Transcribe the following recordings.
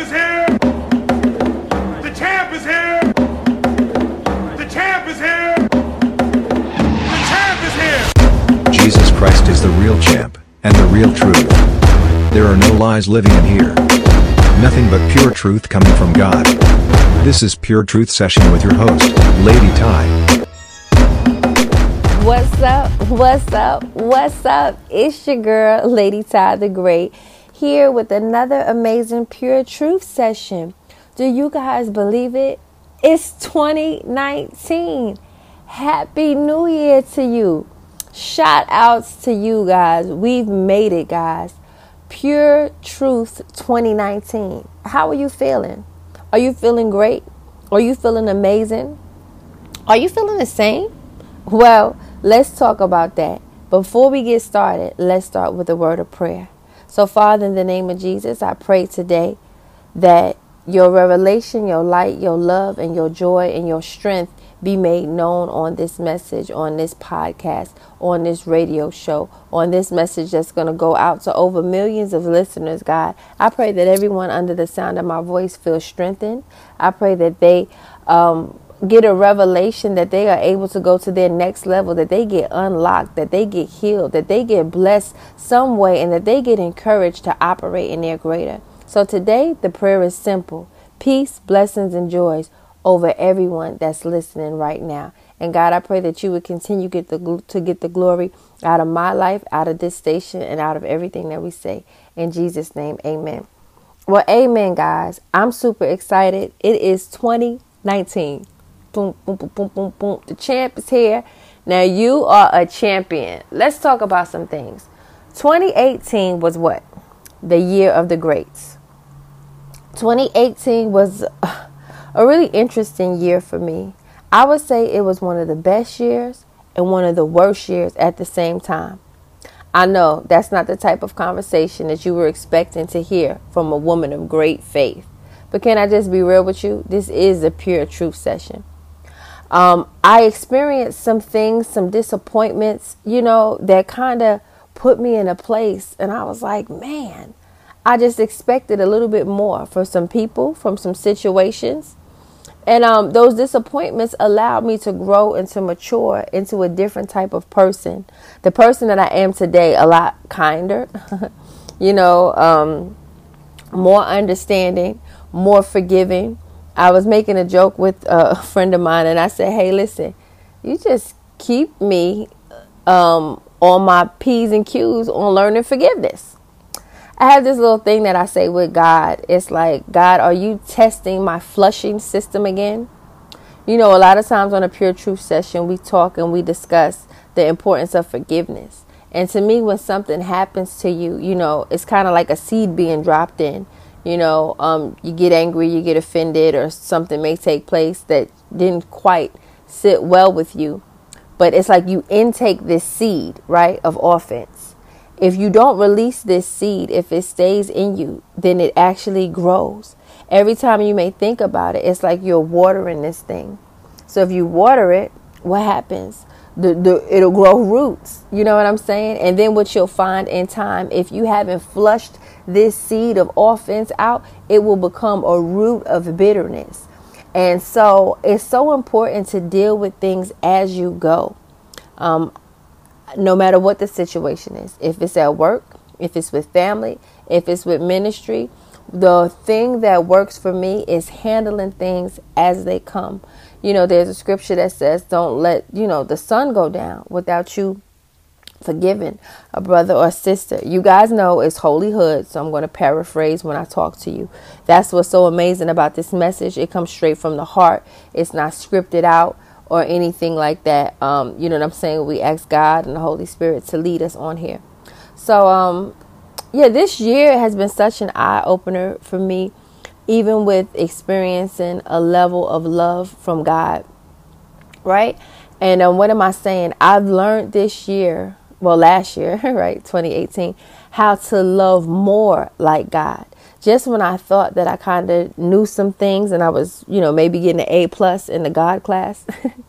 is here. The champ is here. The champ is here. The champ is here. Jesus Christ is the real champ, and the real truth. There are no lies living in here. Nothing but pure truth coming from God. This is Pure Truth Session with your host, Lady Ty. What's up? What's up? What's up? It's your girl, Lady Ty the Great, here with another amazing Pure Truth Session. Do you guys believe it? It's 2019. Happy New Year to you. Shout outs to you guys. We've made it, guys. Pure Truth 2019. How are you feeling? Are you feeling great? Are you feeling amazing? Are you feeling the same? Well, let's talk about that. Before we get started, let's start with a word of prayer. So, Father, in the name of Jesus, I pray today that your revelation, your light, your love, and your joy and your strength be made known on this message, on this podcast, on this radio show, on this message that's going to go out to over millions of listeners, God. I pray that everyone under the sound of my voice feels strengthened. I pray that they get a revelation, that they are able to go to their next level, that they get unlocked, that they get healed, that they get blessed some way, and that they get encouraged to operate in their greater. So today, the prayer is simple. Peace, blessings, and joys over everyone that's listening right now. And God, I pray that you would continue to get the glory out of my life, out of this station, and out of everything that we say. In Jesus' name, amen. Well, amen, guys. I'm super excited. It is 2019. Boom, boom, boom, boom, boom, boom. The champ is here. Now you are a champion. Let's talk about some things. 2018 was what? The year of the greats. 2018 was a really interesting year for me. I would say it was one of the best years and one of the worst years at the same time. I know that's not the type of conversation that you were expecting to hear from a woman of great faith. But can I just be real with you? This is a Pure Truth Session. I experienced some things, some disappointments, that kind of put me in a place. And I was like, man, I just expected a little bit more for some people, from some situations. And those disappointments allowed me to grow and to mature into a different type of person. The person that I am today, a lot kinder, more understanding, more forgiving. I was making a joke with a friend of mine, and I said, hey, listen, you just keep me on my P's and Q's on learning forgiveness. I have this little thing that I say with God. It's like, God, are you testing my flushing system again? A lot of times on a Pure Truth Session, we talk and we discuss the importance of forgiveness. And to me, when something happens to you, it's kind of like a seed being dropped in. You get angry, you get offended, or something may take place that didn't quite sit well with you. But it's like you intake this seed, right, of offense. If you don't release this seed, if it stays in you, then it actually grows. Every time you may think about it, it's like you're watering this thing. So if you water it, what happens? It'll grow roots. You know what I'm saying? And then what you'll find in time, if you haven't flushed this seed of offense out, it will become a root of bitterness. And so it's so important to deal with things as you go. No matter what the situation is, if it's at work, if it's with family, if it's with ministry, the thing that works for me is handling things as they come. There's a scripture that says, don't let, the sun go down without you forgiving a brother or sister. You guys know it's Holy Hood, so I'm going to paraphrase when I talk to you. That's what's so amazing about this message. It comes straight from the heart. It's not scripted out or anything like that. You know what I'm saying? We ask God and the Holy Spirit to lead us on here. So, this year has been such an eye-opener for me, even with experiencing a level of love from God, right? And what am I saying? I've learned this year, last year, right, 2018, how to love more like God. Just when I thought that I kind of knew some things and I was, maybe getting an A+ in the God class,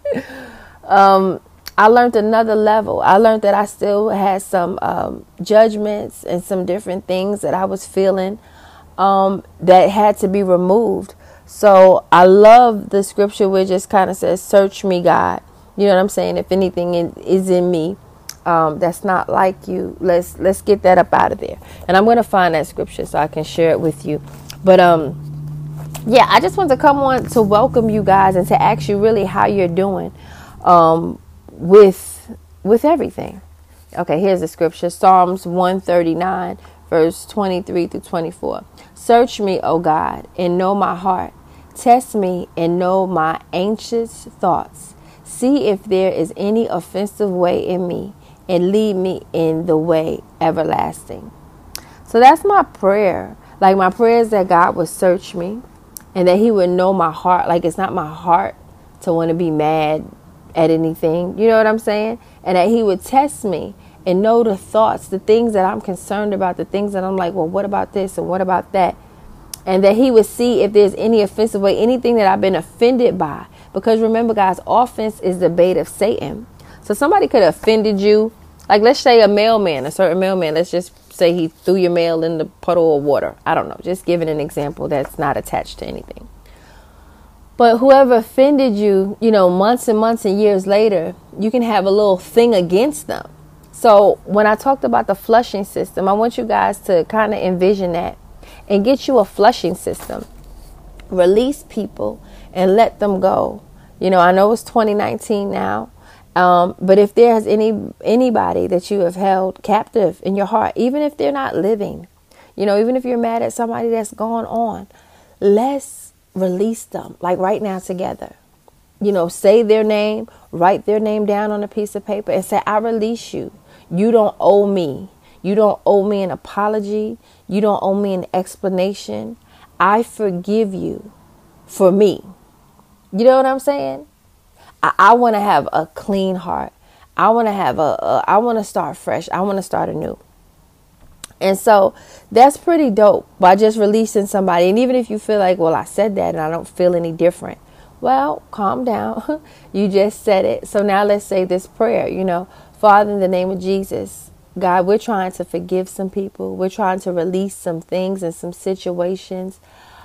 I learned another level. I learned that I still had some judgments and some different things that I was feeling that had to be removed. So I love the scripture where it just kind of says, search me, God. You know what I'm saying? If anything is in me that's not like you, let's get that up out of there. And I'm going to find that scripture so I can share it with you. But yeah, I just want to come on to welcome you guys and to ask you really how you're doing with everything. Okay, here's the scripture. Psalms 139, verse 23 through 24. Search me, O God, and know my heart. Test me and know my anxious thoughts. See if there is any offensive way in me, and lead me in the way everlasting. So that's my prayer. Like, my prayer is that God would search me and that he would know my heart. Like, it's not my heart to want to be mad at anything. You know what I'm saying? And that he would test me and know the thoughts, the things that I'm concerned about, the things that I'm like, well, what about this and what about that? And that he would see if there's any offensive way, anything that I've been offended by. Because remember, guys, offense is the bait of Satan. So somebody could have offended you. Like, let's say a certain mailman, let's just say he threw your mail in the puddle of water. I don't know. Just giving an example that's not attached to anything. But whoever offended you, you know, months and months and years later, you can have a little thing against them. So when I talked about the flushing system, I want you guys to kind of envision that and get you a flushing system. Release people and let them go. You know, I know it's 2019 now, but if there's anybody that you have held captive in your heart, even if they're not living, you know, even if you're mad at somebody that's gone on, let's release them, like right now together. You know, say their name, write their name down on a piece of paper and say, I release you. You don't owe me. You don't owe me an apology. You don't owe me an explanation. I forgive you for me. You know what I'm saying? I want to have a clean heart. I want to have I want to start fresh. I want to start anew. And so that's pretty dope by just releasing somebody. And even if you feel like, well, I said that and I don't feel any different. Well, calm down. You just said it. So now let's say this prayer, you know, Father, in the name of Jesus, God, we're trying to forgive some people. We're trying to release some things and some situations.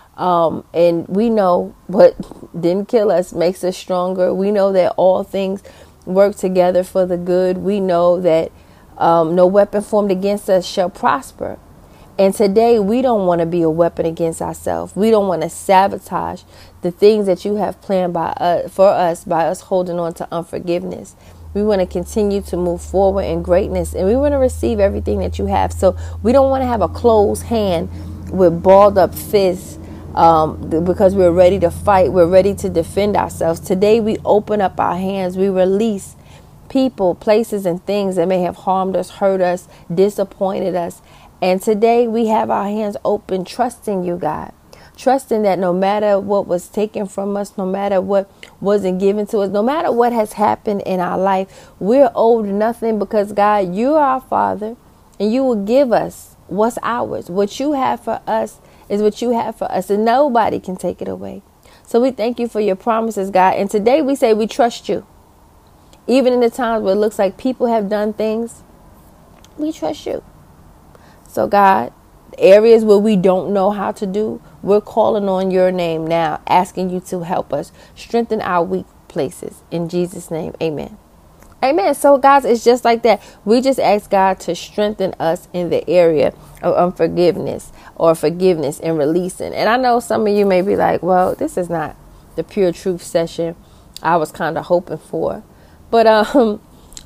And we know what didn't kill us makes us stronger. We know that all things work together for the good. We know that no weapon formed against us shall prosper. And today we don't want to be a weapon against ourselves. We don't want to sabotage the things that you have planned for us by us holding on to unforgiveness. We want to continue to move forward in greatness, and we want to receive everything that you have. So we don't want to have a closed hand with balled up fists because we're ready to fight. We're ready to defend ourselves. Today we open up our hands. We release people, places, and things that may have harmed us, hurt us, disappointed us. And today we have our hands open, trusting you, God. Trusting that no matter what was taken from us, no matter what wasn't given to us, no matter what has happened in our life, we're owed nothing because, God, you are our Father and you will give us what's ours. What you have for us is what you have for us, and nobody can take it away. So we thank you for your promises, God. And today we say we trust you. Even in the times where it looks like people have done things, we trust you. So, God, areas where we don't know how to do, we're calling on your name now, asking you to help us strengthen our weak places. In Jesus' name, amen. Amen. So, guys, it's just like that. We just ask God to strengthen us in the area of unforgiveness or forgiveness and releasing. And I know some of you may be like, well, this is not the Pure Truth session I was kind of hoping for. But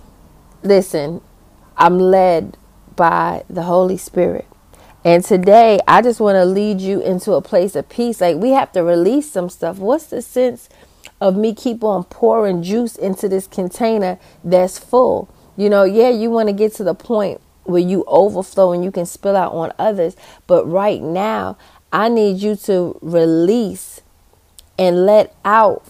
listen, I'm led by the Holy Spirit. And today, I just want to lead you into a place of peace. Like, we have to release some stuff. What's the sense of me keep on pouring juice into this container that's full? You know, yeah, you want to get to the point where you overflow and you can spill out on others. But right now, I need you to release and let out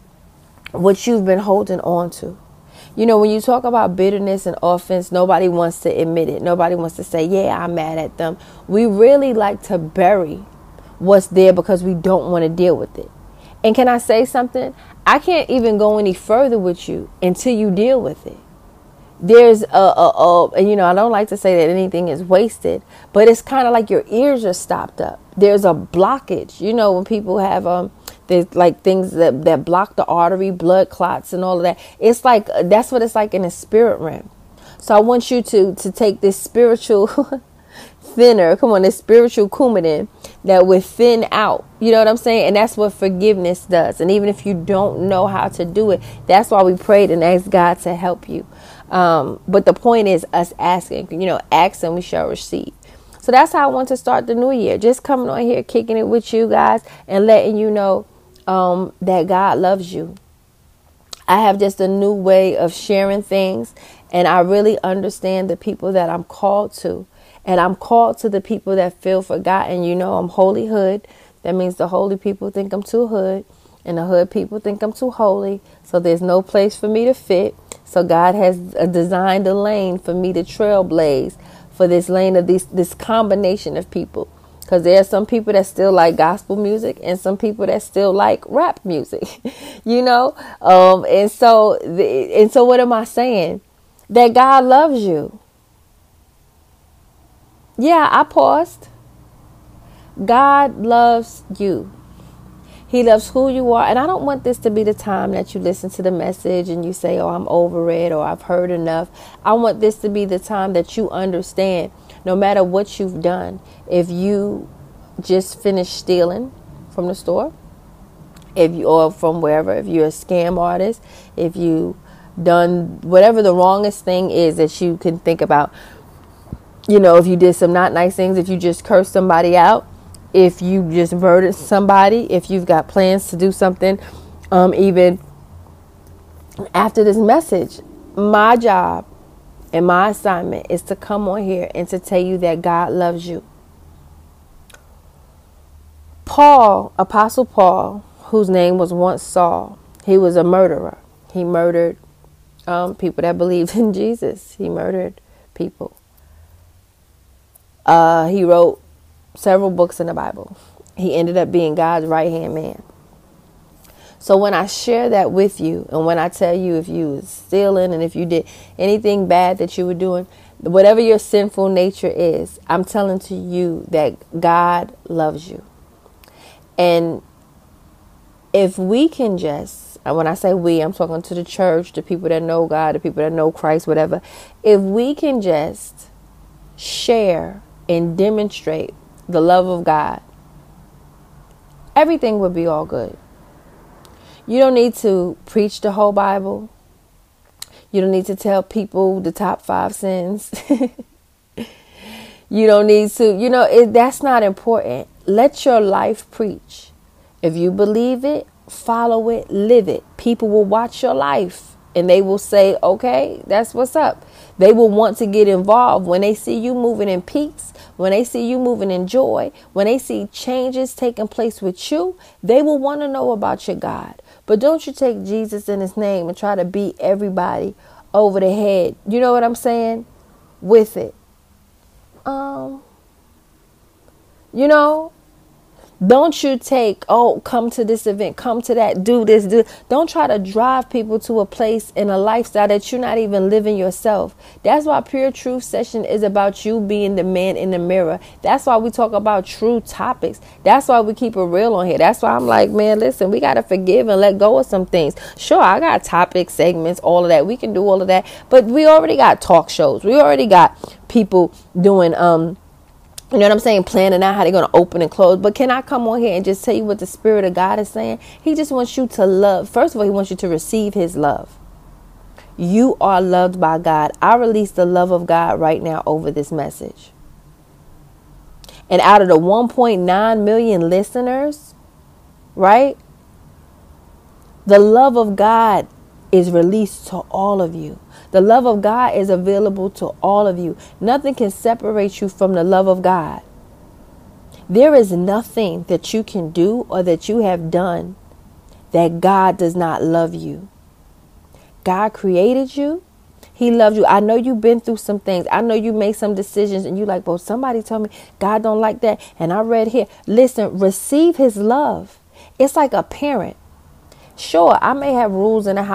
what you've been holding on to. You know, when you talk about bitterness and offense, nobody wants to admit it. Nobody wants to say, yeah, I'm mad at them. We really like to bury what's there because we don't want to deal with it. And can I say something? I can't even go any further with you until you deal with it. there's and I don't like to say that anything is wasted, but it's kind of like your ears are stopped up. There's a blockage. When people have there's like things that block the artery, blood clots and all of that. It's like, that's what it's like in the spirit realm. So I want you to take this spiritual thinner, this spiritual Coumadin that would thin out. You know what I'm saying? And that's what forgiveness does. And even if you don't know how to do it, that's why we prayed and asked God to help you. But the point is us asking, ask and we shall receive. So that's how I want to start the new year. Just coming on here, kicking it with you guys and letting you know that God loves you. I have just a new way of sharing things, and I really understand the people that I'm called to. And I'm called to the people that feel forgotten. I'm holy hood. That means the holy people think I'm too hood, and the hood people think I'm too holy. So there's no place for me to fit. So God has designed a lane for me to trailblaze for this lane of this combination of people. Because there are some people that still like gospel music and some people that still like rap music, and so what am I saying? That God loves you. Yeah, I paused. God loves you. He loves who you are. And I don't want this to be the time that you listen to the message and you say, oh, I'm over it, or I've heard enough. I want this to be the time that you understand, no matter what you've done, if you just finished stealing from the store, or from wherever, if you're a scam artist, if you done whatever the wrongest thing is that you can think about, if you did some not nice things, if you just cursed somebody out, if you just murdered somebody, if you've got plans to do something, even after this message, my job and my assignment is to come on here and to tell you that God loves you. Paul, Apostle Paul, whose name was once Saul, he was a murderer. He murdered people that believed in Jesus. He murdered people. He wrote several books in the Bible. He ended up being God's right-hand man. So when I share that with you, and when I tell you if you was stealing and if you did anything bad that you were doing, whatever your sinful nature is, I'm telling to you that God loves you. And if we can just, and when I say we, I'm talking to the church, the people that know God, the people that know Christ, whatever. If we can just share and demonstrate the love of God, everything would be all good. You don't need to preach the whole Bible. You don't need to tell people the top 5 sins. You don't need to, that's not important. Let your life preach. If you believe it, follow it, live it. People will watch your life and they will say, okay, that's what's up. They will want to get involved when they see you moving in peace, when they see you moving in joy, when they see changes taking place with you. They will want to know about your God. But don't you take Jesus in his name and try to beat everybody over the head. You know what I'm saying? With it. Don't you take, come to this event, come to that, do this. Don't try to drive people to a place in a lifestyle that you're not even living yourself. That's why Pure Truth Session is about you being the man in the mirror. That's why we talk about true topics. That's why we keep it real on here. That's why I'm like, man, listen, we got to forgive and let go of some things. Sure, I got topic segments, all of that. We can do all of that. But we already got talk shows. We already got people doing, you know what I'm saying? Planning out how they're going to open and close. But can I come on here and just tell you what the Spirit of God is saying? He just wants you to love. First of all, he wants you to receive his love. You are loved by God. I release the love of God right now over this message. And out of the 1.9 million listeners, right? The love of God is released to all of you. The love of God is available to all of you. Nothing can separate you from the love of God. There is nothing that you can do or that you have done that God does not love you. God created you. He loves you. I know you've been through some things. I know you made some decisions and you like, well, somebody told me God don't like that. And I read here. Listen, receive his love. It's like a parent. Sure, I may have rules in the house.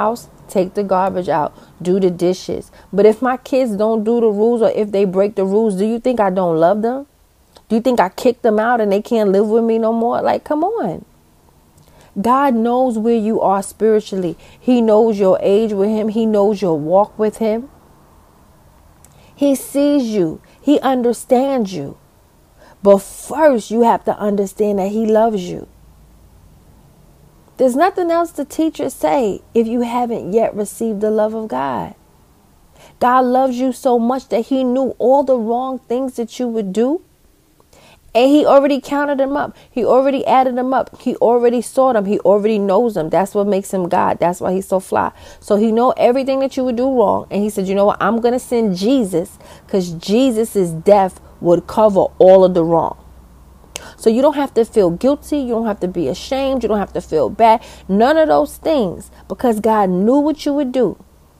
take the garbage out, do the dishes. But if my kids don't do the rules, or if they break the rules, do you think I don't love them? Do you think I kicked them out and they can't live with me no more? Like, come on. God knows where you are spiritually. He knows your age with him. He knows your walk with him. He sees you. He understands you. But first, you have to understand that he loves you. There's nothing else the teachers say if you haven't yet received the love of God. God loves you so much that he knew all the wrong things that you would do. And he already counted them up. He already added them up. He already saw them. He already knows them. That's what makes him God. That's why he's so fly. So he knows everything that you would do wrong. And he said, you know what? I'm going to send Jesus, because Jesus' death would cover all of the wrong. So you don't have to feel guilty. You don't have to be ashamed. You don't have to feel bad. None of those things, because God knew what you would do.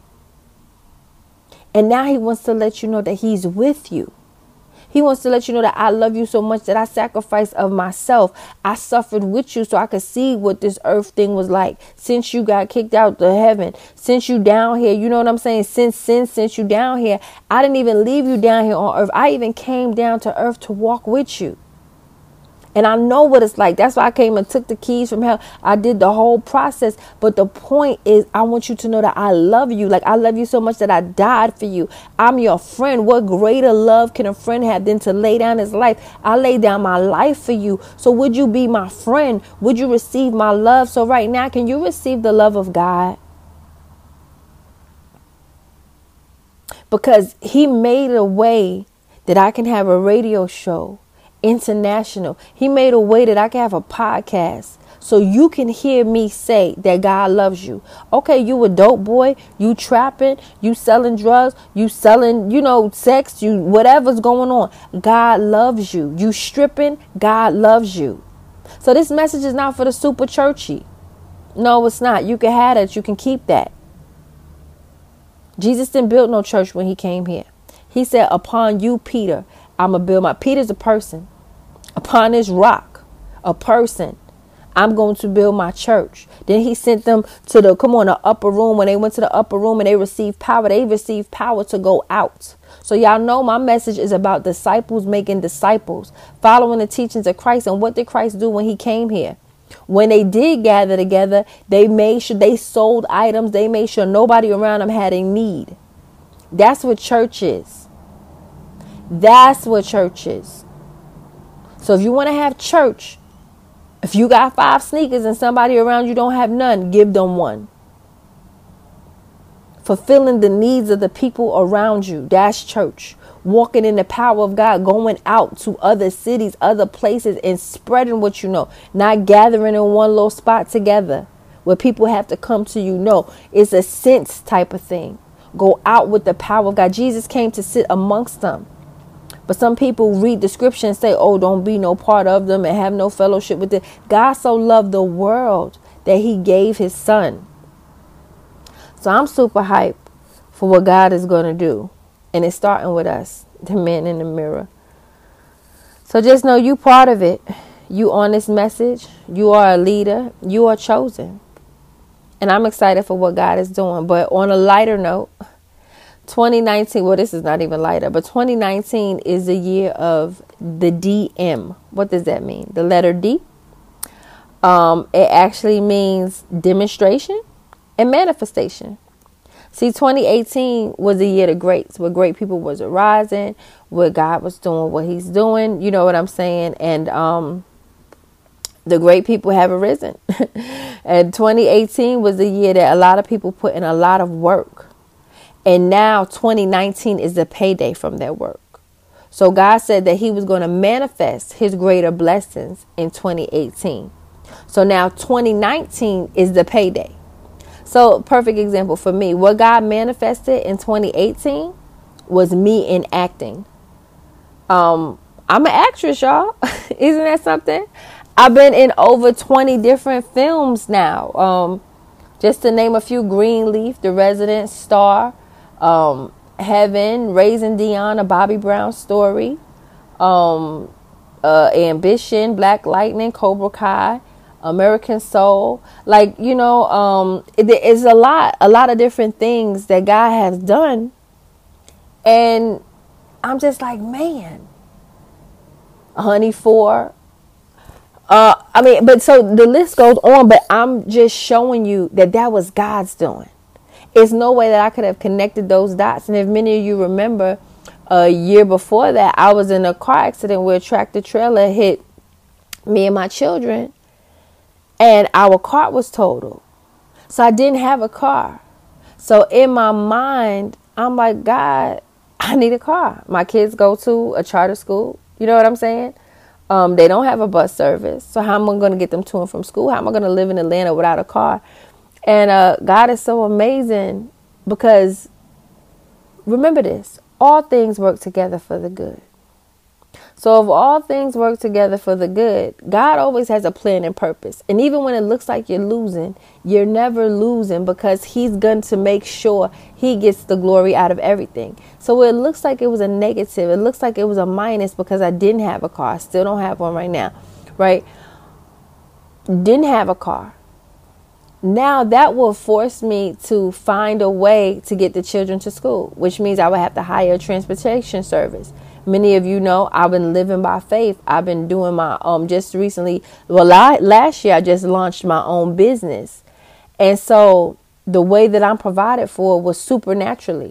And now he wants to let you know that he's with you. He wants to let you know that I love you so much that I sacrificed of myself. I suffered with you so I could see what this earth thing was like. Since you got kicked out to heaven, since you down here, you know what I'm saying? Since you down here, I didn't even leave you down here on earth. I even came down to earth to walk with you. And I know what it's like. That's why I came and took the keys from hell. I did the whole process. But the point is, I want you to know that I love you. Like, I love you so much that I died for you. I'm your friend. What greater love can a friend have than to lay down his life? I laid down my life for you. So would you be my friend? Would you receive my love? So right now, can you receive the love of God? Because he made a way that I can have a radio show. International. He made a way that I can have a podcast so you can hear me say that God loves you. Okay, you a dope boy, you trapping, you selling drugs, you selling, sex, you whatever's going on. God loves you. You stripping, God loves you. So this message is not for the super churchy. No, it's not. You can have that. You can keep that. Jesus didn't build no church when he came here. He said, upon you, Peter, I'm going to build my... Peter's a person. Upon this rock, a person, I'm going to build my church. Then he sent them to the upper room. When they went to the upper room and they received power to go out. So y'all know my message is about disciples making disciples, following the teachings of Christ. And what did Christ do when he came here? When they did gather together, they made sure they sold items. They made sure nobody around them had a need. That's what church is. That's what church is. So if you want to have church, if you got 5 sneakers and somebody around you don't have none, give them one. Fulfilling the needs of the people around you. That's church. Walking in the power of God, going out to other cities, other places, and spreading what you know. Not gathering in one little spot together where people have to come to you. No, it's a sense type of thing. Go out with the power of God. Jesus came to sit amongst them. But some people read the scripture and say, oh, don't be no part of them and have no fellowship with it. God so loved the world that he gave his son. So I'm super hyped for what God is going to do. And it's starting with us, the man in the mirror. So just know you part of it. You on this message. You are a leader. You are chosen. And I'm excited for what God is doing. But on a lighter note, 2019, well, this is not even lighter, but 2019 is the year of the DM. What does that mean? The letter D. It actually means demonstration and manifestation. See, 2018 was the year of greats, where great people was arising, where God was doing what he's doing. You know what I'm saying? And the great people have arisen. And 2018 was the year that a lot of people put in a lot of work. And now 2019 is the payday from that work. So God said that he was going to manifest his greater blessings in 2018. So now 2019 is the payday. So perfect example for me. What God manifested in 2018 was me in acting. I'm an actress, y'all. Isn't that something? I've been in over 20 different films now. Just to name a few: Greenleaf, The Resident, Star, Heaven, Raising Dion, A Bobby Brown Story, Ambition, Black Lightning, Cobra Kai, American Soul. Like, it is a lot of different things that God has done. And I'm just like, man, Honey 4. But so the list goes on, but I'm just showing you that was God's doing. It's no way that I could have connected those dots. And if many of you remember, a year before that, I was in a car accident where a tractor trailer hit me and my children, and our car was totaled. So I didn't have a car. So in my mind, I'm like, God, I need a car. My kids go to a charter school. You know what I'm saying? They don't have a bus service. So how am I going to get them to and from school? How am I going to live in Atlanta without a car? And God is so amazing, because remember this, all things work together for the good. So if all things work together for the good, God always has a plan and purpose. And even when it looks like you're losing, you're never losing, because he's going to make sure he gets the glory out of everything. So it looks like it was a negative. It looks like it was a minus because I didn't have a car. I still don't have one right now, right? Didn't have a car. Now that will force me to find a way to get the children to school, which means I would have to hire a transportation service. Many of you know I've been living by faith. I've been doing my just recently. Well, last year I just launched my own business, and so the way that I'm provided for was supernaturally.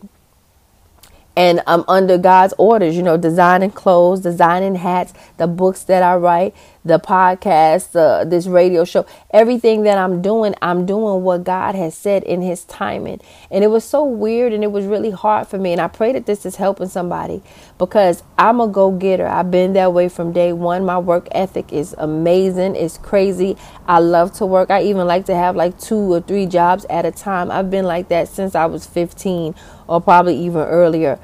And I'm under God's orders, designing clothes, designing hats, the books that I write, the podcast, this radio show, everything that I'm doing what God has said in his timing. And it was so weird, and it was really hard for me. And I pray that this is helping somebody, because I'm a go-getter. I've been that way from day one. My work ethic is amazing. It's crazy. I love to work. I even like to have like 2 or 3 jobs at a time. I've been like that since I was 15 or probably even earlier.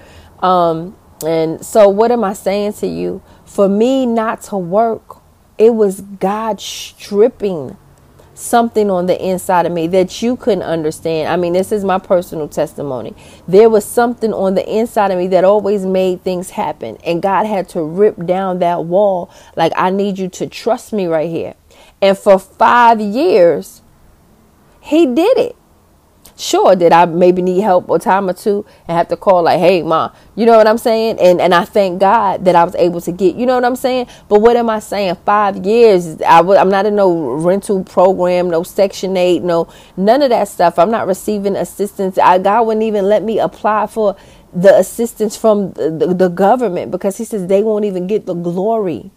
And so what am I saying to you? For me not to work, it was God stripping something on the inside of me that you couldn't understand. I mean, this is my personal testimony. There was something on the inside of me that always made things happen. And God had to rip down that wall. Like, I need you to trust me right here. And for 5 years, he did it. Sure, did I maybe need help a time or two and have to call like, hey, Ma, you know what I'm saying? And I thank God that I was able to get, you know what I'm saying? But what am I saying? 5 years, I'm not in no rental program, no Section 8, no, none of that stuff. I'm not receiving assistance. God wouldn't even let me apply for the assistance from the government, because he says they won't even get the glory.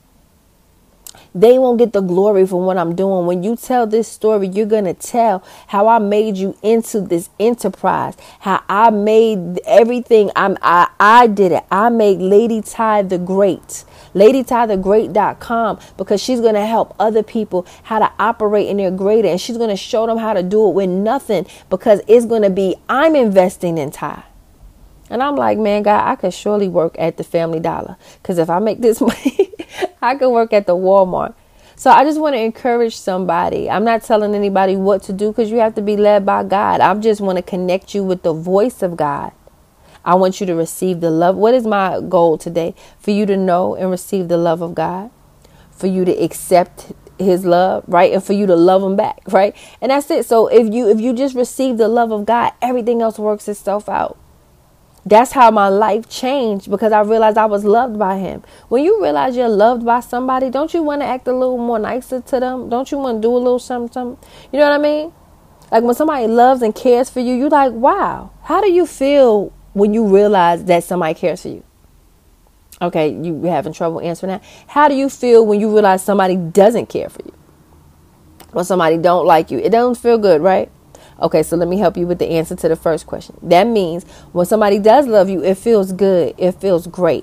They won't get the glory for what I'm doing. When you tell this story, you're going to tell how I made you into this enterprise, how I made everything. I did it. I made Lady Ty the Great, LadyTyTheGreat.com, because she's going to help other people how to operate in their greater. And she's going to show them how to do it with nothing, because it's going to be, I'm investing in Ty. And I'm like, man, God, I could surely work at the Family Dollar, because if I make this money, I could work at the Walmart. So I just want to encourage somebody. I'm not telling anybody what to do, because you have to be led by God. I just want to connect you with the voice of God. I want you to receive the love. What is my goal today? For you to know and receive the love of God, for you to accept his love, right? And for you to love him back, right? And that's it. So if you just receive the love of God, everything else works itself out. That's how my life changed, because I realized I was loved by him. When you realize you're loved by somebody, don't you want to act a little more nicer to them? Don't you want to do a little something? You know what I mean? Like when somebody loves and cares for you, you're like, wow. How do you feel when you realize that somebody cares for you? Okay, you having trouble answering that? How do you feel when you realize somebody doesn't care for you? Or somebody don't like you? It doesn't feel good, right? Okay, so let me help you with the answer to the first question. That means when somebody does love you, it feels good. It feels great.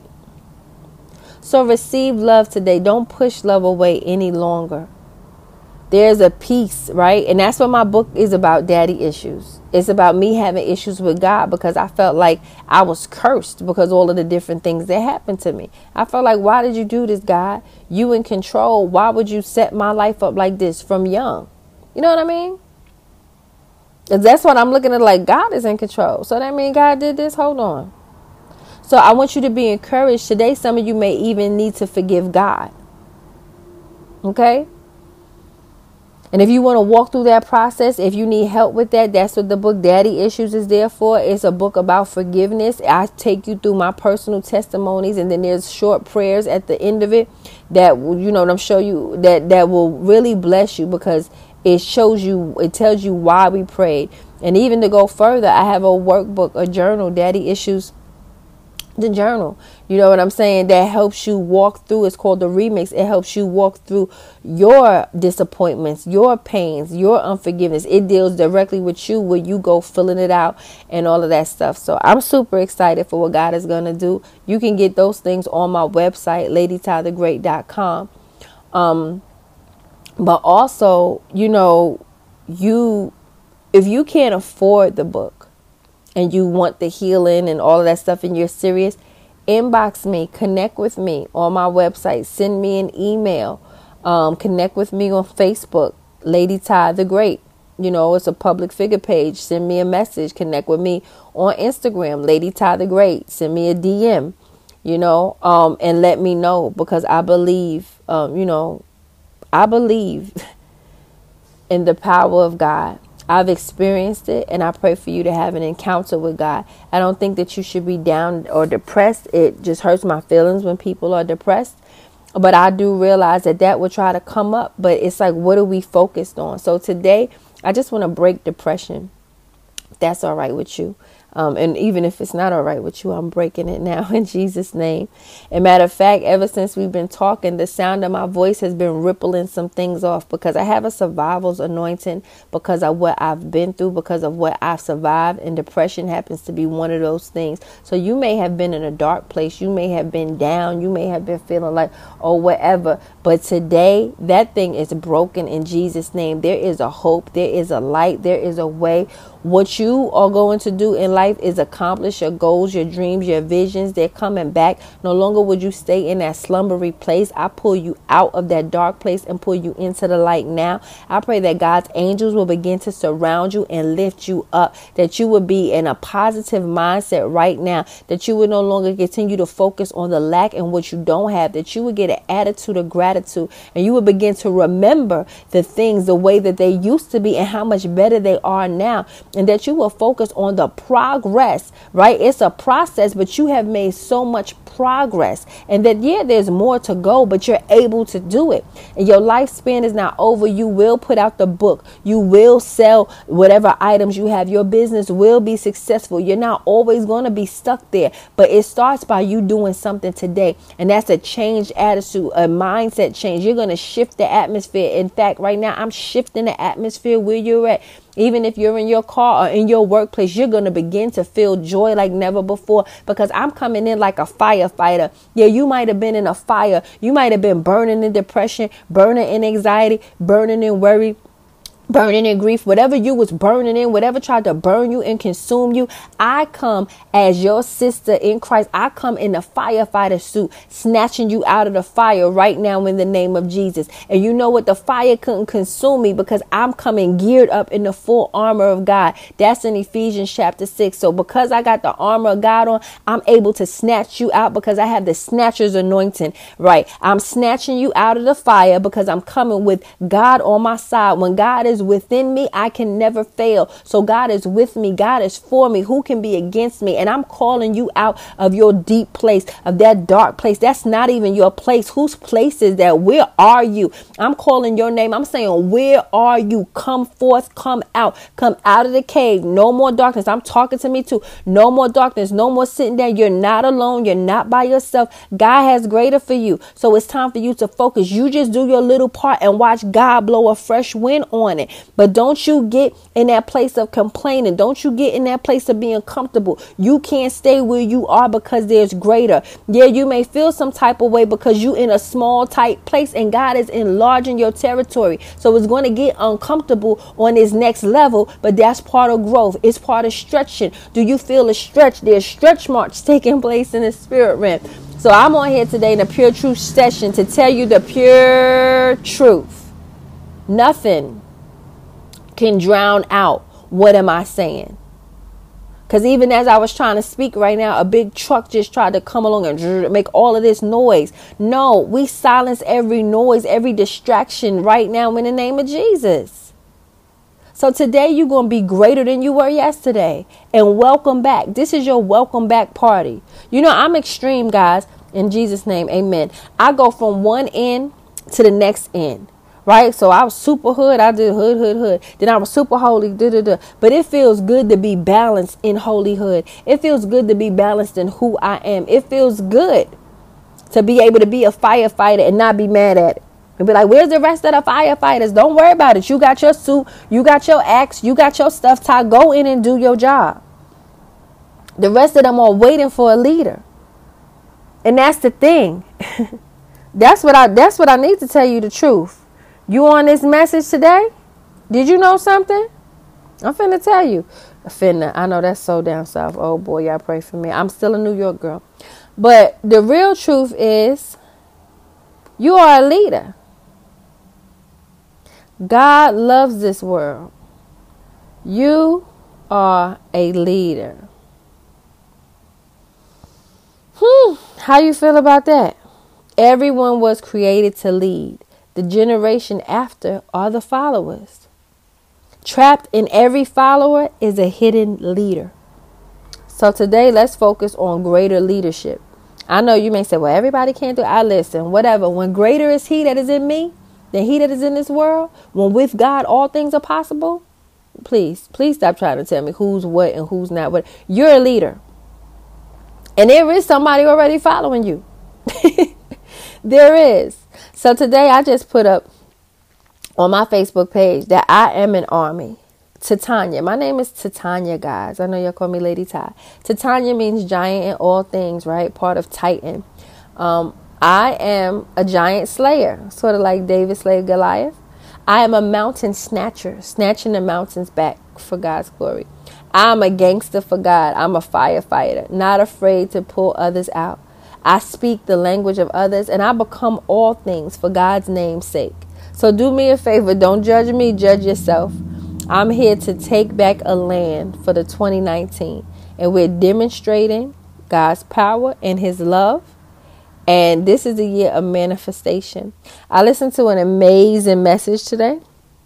So receive love today. Don't push love away any longer. There's a peace, right? And that's what my book is about, Daddy Issues. It's about me having issues with God, because I felt like I was cursed because all of the different things that happened to me. I felt like, why did you do this, God? You in control. Why would you set my life up like this from young? You know what I mean? That's what I'm looking at, like God is in control. So that means God did this? Hold on. So I want you to be encouraged today. Some of you may even need to forgive God. Okay? And if you want to walk through that process, if you need help with that, that's what the book Daddy Issues is there for. It's a book about forgiveness. I take you through my personal testimonies, and then there's short prayers at the end of it that, I'm show you that will really bless you, because it shows you, it tells you why we prayed. And even to go further, I have a workbook, a journal, Daddy Issues, the journal, you know what I'm saying, that helps you walk through. It's called the Remix. It helps you walk through your disappointments, your pains, your unforgiveness. It deals directly with you, where you go filling it out and all of that stuff. So I'm super excited for what God is going to do. You can get those things on my website, LadyTyTheGreat.com. But also, if you can't afford the book, and you want the healing and all of that stuff, and you're serious, inbox me, connect with me on my website, send me an email, connect with me on Facebook, Lady Ty the Great. It's a public figure page. Send me a message, connect with me on Instagram, Lady Ty the Great. Send me a DM, and let me know, because I believe, I believe in the power of God. I've experienced it, and I pray for you to have an encounter with God. I don't think that you should be down or depressed. It just hurts my feelings when people are depressed. But I do realize that will try to come up. But it's like, what are we focused on? So today, I just want to break depression. If that's all right with you. And even if it's not all right with you, I'm breaking it now in Jesus' name. And matter of fact, ever since we've been talking, the sound of my voice has been rippling some things off, because I have a survival's anointing, because of what I've been through, because of what I've survived. And depression happens to be one of those things. So you may have been in a dark place. You may have been down. You may have been feeling like, oh, whatever. But today, that thing is broken in Jesus' name. There is a hope. There is a light. There is a way. What you are going to do in life is accomplish your goals, your dreams, your visions. They're coming back. No longer would you stay in that slumbery place. I pull you out of that dark place and pull you into the light now. I pray that God's angels will begin to surround you and lift you up, that you would be in a positive mindset right now, that you would no longer continue to focus on the lack and what you don't have, that you would get an attitude of gratitude, and you would begin to remember the things the way that they used to be and how much better they are now. And that you will focus on the progress, right? It's a process, but you have made so much progress. And that, there's more to go, but you're able to do it. And your lifespan is not over. You will put out the book. You will sell whatever items you have. Your business will be successful. You're not always going to be stuck there. But it starts by you doing something today. And that's a changed attitude, a mindset change. You're going to shift the atmosphere. In fact, right now, I'm shifting the atmosphere where you're at. Even if you're in your car or in your workplace, you're going to begin to feel joy like never before, because I'm coming in like a firefighter. Yeah, you might have been in a fire. You might have been burning in depression, burning in anxiety, burning in worry, burning in grief, whatever you was burning in, whatever tried to burn you and consume you. I come as your sister in Christ. I come in the firefighter suit, snatching you out of the fire right now in the name of Jesus. And you know what? The fire couldn't consume me, because I'm coming geared up in the full armor of God. That's in Ephesians chapter 6. So because I got the armor of God on, I'm able to snatch you out, because I have the snatcher's anointing, right? I'm snatching you out of the fire because I'm coming with God on my side. When God is within me, I can never fail. So God is with me. God is for me. Who can be against me? And I'm calling you out of your deep place, of that dark place. That's not even your place. Whose place is that? Where are you? I'm calling your name. I'm saying, where are you? Come forth, come out of the cave. No more darkness. I'm talking to me too. No more darkness. No more sitting there. You're not alone. You're not by yourself. God has greater for you. So it's time for you to focus. You just do your little part and watch God blow a fresh wind on it. But don't you get in that place of complaining. Don't you get in that place of being comfortable. You can't stay where you are, because there's greater. Yeah, you may feel some type of way because you in a small, tight place, and God is enlarging your territory. So it's going to get uncomfortable on this next level, but that's part of growth. It's part of stretching. Do you feel a stretch? There's stretch marks taking place in the spirit realm. So I'm on here today in a Pure Truth session to tell you the pure truth. Nothing can drown out what am I saying? Because even as I was trying to speak right now, a big truck just tried to come along and make all of this noise. No, we silence every noise, every distraction right now in the name of Jesus. So today you're going to be greater than you were yesterday. And welcome back. This is your welcome back party. You know, I'm extreme, guys. In Jesus' name, amen. I go from one end to the next end. Right? So I was super hood. I did hood. Then I was super holy. But it feels good to be balanced in holyhood. It feels good to be balanced in who I am. It feels good to be able to be a firefighter and not be mad at it. And be like, where's the rest of the firefighters? Don't worry about it. You got your suit. You got your axe. You got your stuff tied. Go in and do your job. The rest of them are waiting for a leader. And that's the thing. That's what I need to tell you the truth. You on this message today? Did you know something? I'm finna tell you. I know that's so down south. Oh boy, y'all pray for me. I'm still a New York girl. But the real truth is, you are a leader. God loves this world. You are a leader. How you feel about that? Everyone was created to lead. The generation after are the followers. Trapped in every follower is a hidden leader. So today, let's focus on greater leadership. I know you may say, well, everybody can't do it. I listen, whatever. When greater is he that is in me than he that is in this world, when with God all things are possible, please stop trying to tell me who's what and who's not what. You're a leader. And there is somebody already following you. There is. So today I just put up on my Facebook page that I am an army. Titania. My name is Titania, guys. I know y'all call me Lady Ty. Titania means giant in all things, right? Part of Titan. I am a giant slayer, sort of like David slayed Goliath. I am a mountain snatcher, snatching the mountains back for God's glory. I'm a gangster for God. I'm a firefighter, not afraid to pull others out. I speak the language of others, and I become all things for God's name's sake. So do me a favor. Don't judge me. Judge yourself. I'm here to take back a land for the 2019. And we're demonstrating God's power and his love. And this is a year of manifestation. I listened to an amazing message today.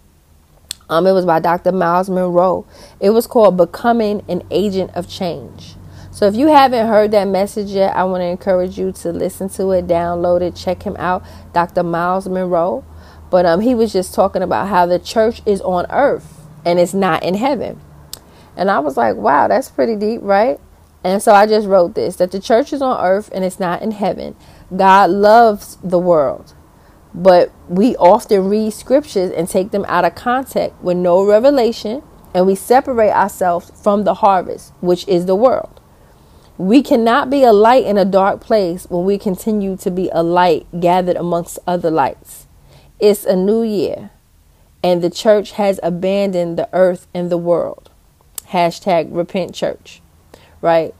It was by Dr. Miles Monroe. It was called Becoming an Agent of Change. So if you haven't heard that message yet, I want to encourage you to listen to it, download it, check him out, Dr. Miles Monroe. But he was just talking about how the church is on earth and it's not in heaven. And I was like, wow, that's pretty deep, right? And so I just wrote this, that the church is on earth and it's not in heaven. God loves the world, but we often read scriptures and take them out of context with no revelation, and we separate ourselves from the harvest, which is the world. We cannot be a light in a dark place when we continue to be a light gathered amongst other lights. It's a new year, and the church has abandoned the earth and the world. #repent church, right?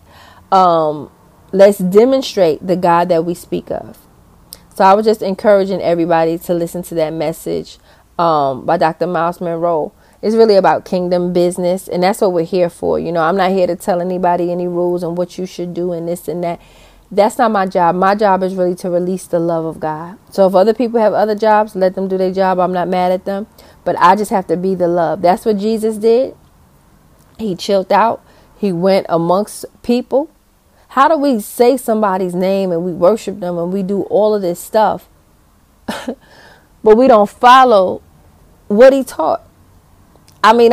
Let's demonstrate the God that we speak of. So I was just encouraging everybody to listen to that message by Dr. Miles Monroe. It's really about kingdom business, and that's what we're here for. You know, I'm not here to tell anybody any rules on what you should do and this and that. That's not my job. My job is really to release the love of God. So if other people have other jobs, let them do their job. I'm not mad at them, but I just have to be the love. That's what Jesus did. He chilled out. He went amongst people. How do we say somebody's name and we worship them and we do all of this stuff, but we don't follow what he taught? I mean,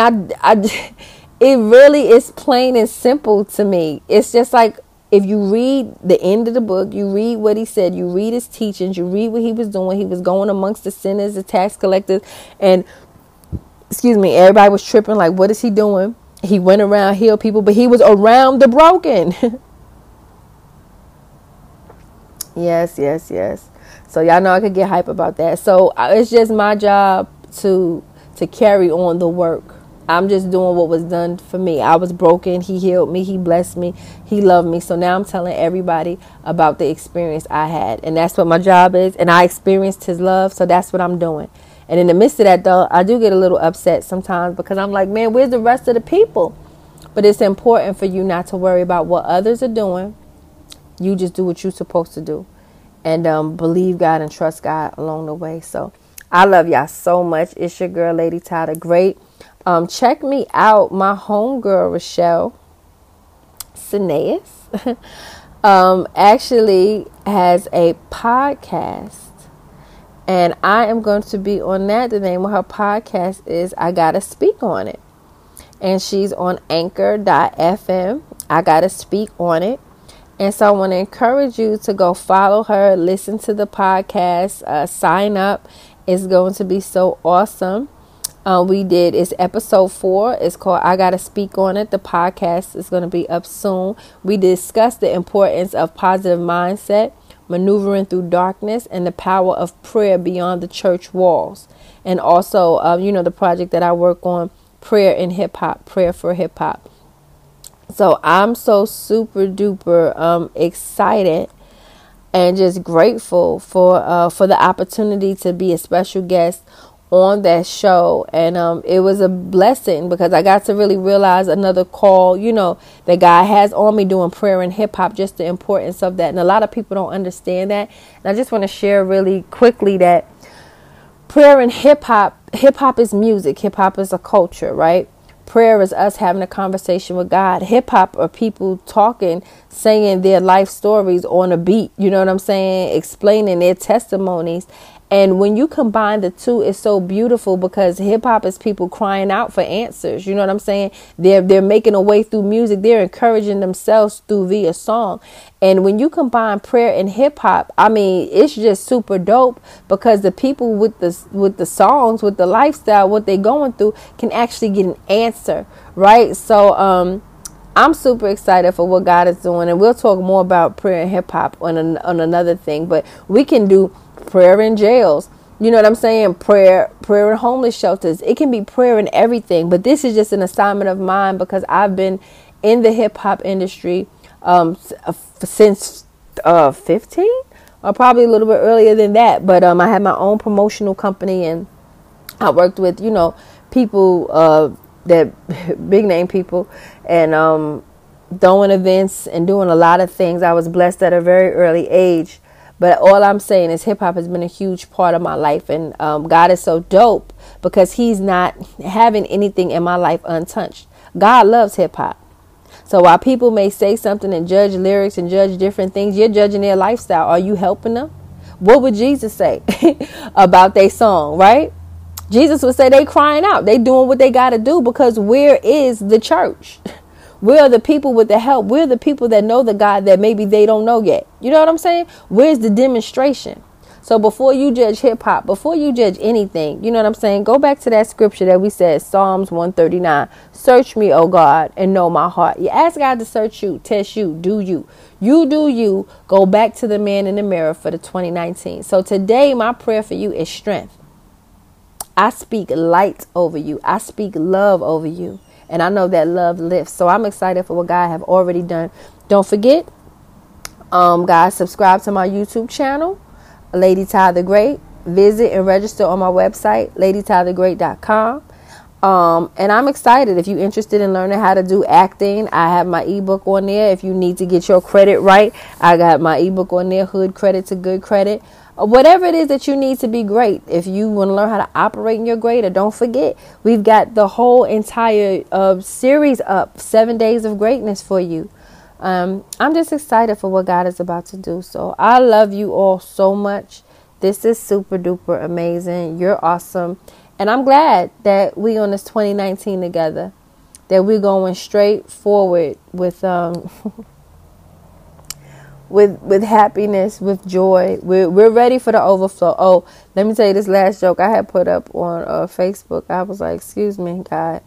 it really is plain and simple to me. It's just like, if you read the end of the book, you read what he said, you read his teachings, you read what he was doing. He was going amongst the sinners, the tax collectors, and everybody was tripping like, what is he doing? He went around, healed people, but he was around the broken. Yes. So y'all know I could get hype about that. So it's just my job to carry on the work. I'm just doing what was done for me. I was broken. He healed me. He blessed me. He loved me. So now I'm telling everybody about the experience I had. And that's what my job is. And I experienced his love. So that's what I'm doing. And in the midst of that, though, I do get a little upset sometimes because I'm like, man, where's the rest of the people? But it's important for you not to worry about what others are doing. You just do what you're supposed to do. And believe God and trust God along the way. So I love y'all so much. It's your girl, Lady Ty the Great. Check me out. My homegirl, Rochelle Sineas, actually has a podcast. And I am going to be on that. The name of her podcast is I Gotta Speak On It. And she's on anchor.fm. I Gotta Speak On It. And so I want to encourage you to go follow her, listen to the podcast, sign up. It's going to be so awesome. It's episode 4. It's called I Gotta Speak On It. The podcast is going to be up soon. We discussed the importance of positive mindset, maneuvering through darkness, and the power of prayer beyond the church walls. And also, the project that I work on, prayer in hip hop, prayer for hip hop. So I'm so super duper excited and just grateful for the opportunity to be a special guest on that show. And it was a blessing because I got to really realize another call, that God has on me doing prayer and hip hop, just the importance of that. And a lot of people don't understand that. And I just want to share really quickly that prayer and hip hop is music. Hip hop is a culture, right? Prayer is us having a conversation with God. Hip hop are people talking, saying their life stories on a beat. You know what I'm saying? Explaining their testimonies. And when you combine the two, it's so beautiful because hip hop is people crying out for answers. You know what I'm saying? They're making a way through music. They're encouraging themselves via song. And when you combine prayer and hip hop, I mean, it's just super dope because the people with the songs, with the lifestyle, what they're going through can actually get an answer. Right. So I'm super excited for what God is doing. And we'll talk more about prayer and hip hop on another thing. But we can do prayer in jails. You know what I'm saying? Prayer in homeless shelters. It can be prayer in everything. But this is just an assignment of mine because I've been in the hip hop industry since 15 or probably a little bit earlier than that. But I had my own promotional company and I worked with, people that big name people and throwing events and doing a lot of things. I was blessed at a very early age. But all I'm saying is hip hop has been a huge part of my life. And God is so dope because he's not having anything in my life untouched. God loves hip hop. So while people may say something and judge lyrics and judge different things, you're judging their lifestyle. Are you helping them? What would Jesus say about their song, right? Jesus would say they crying out. They doing what they got to do because where is the church? We're the people with the help. We're the people that know the God that maybe they don't know yet. You know what I'm saying? Where's the demonstration? So before you judge hip hop, before you judge anything, you know what I'm saying? Go back to that scripture that we said, Psalms 139. Search me, O God, and know my heart. You ask God to search you, test you, do you. You do you. Go back to the man in the mirror for the 2019. So today, my prayer for you is strength. I speak light over you. I speak love over you. And I know that love lifts. So I'm excited for what God have already done. Don't forget, guys, subscribe to my YouTube channel, Lady Ty the Great. Visit and register on my website, ladytythegreat.com. And I'm excited. If you're interested in learning how to do acting, I have my ebook on there. If you need to get your credit right, I got my ebook on there, Hood Credit to Good Credit. Whatever it is that you need to be great. If you want to learn how to operate in your greater, don't forget, we've got the whole entire series up, 7 Days of Greatness for you. I'm just excited for what God is about to do. So I love you all so much. This is super duper amazing. You're awesome. And I'm glad that we on this 2019 together, that we're going straight forward with with happiness, with joy. We're ready for the overflow. Oh, let me tell you this last joke I had put up on Facebook. I was like, excuse me, God.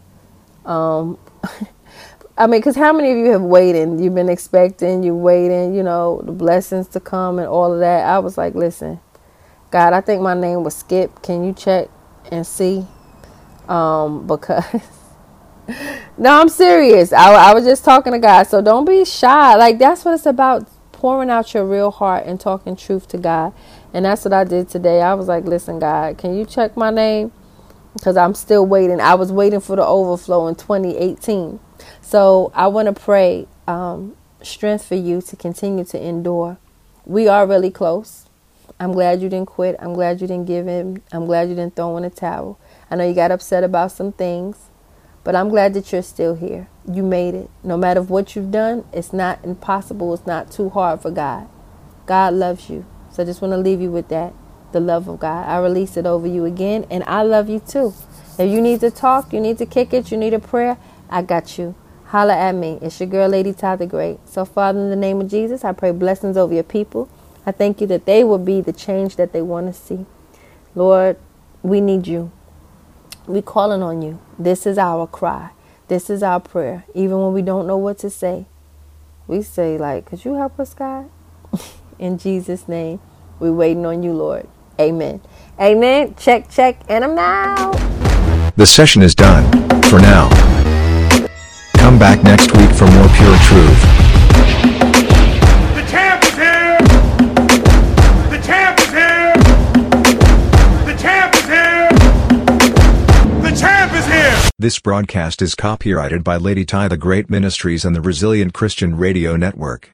I mean, because how many of you have waited? You've been expecting, you're waiting, the blessings to come and all of that. I was like, listen, God, I think my name was Skip. Can you check and see? Because no, I'm serious. I was just talking to God. So don't be shy. Like, that's what it's about. Pouring out your real heart and talking truth to God. And that's what I did today. I was like, listen, God, can you check my name? Because I'm still waiting. I was waiting for the overflow in 2018. So I want to pray strength for you to continue to endure. We are really close. I'm glad you didn't quit. I'm glad you didn't give in. I'm glad you didn't throw in a towel. I know you got upset about some things, but I'm glad that you're still here. You made it. No matter what you've done, it's not impossible. It's not too hard for God. God loves you. So I just want to leave you with that, the love of God. I release it over you again, and I love you too. If you need to talk, you need to kick it, you need a prayer, I got you. Holla at me. It's your girl, Lady Ty the Great. So, Father, in the name of Jesus, I pray blessings over your people. I thank you that they will be the change that they want to see. Lord, we need you. We calling on you. This is our cry. This is our prayer. Even when we don't know what to say, we say, like, could you help us, God? In Jesus' name, we're waiting on you, Lord. Amen. Amen. Check, check, and I'm out. The session is done, for now. Come back next week for more pure truth. The champ is here! The champ is here! The champ is here! The champ is here! This broadcast is copyrighted by Lady Ty the Great Ministries and the Resilient Christian Radio Network.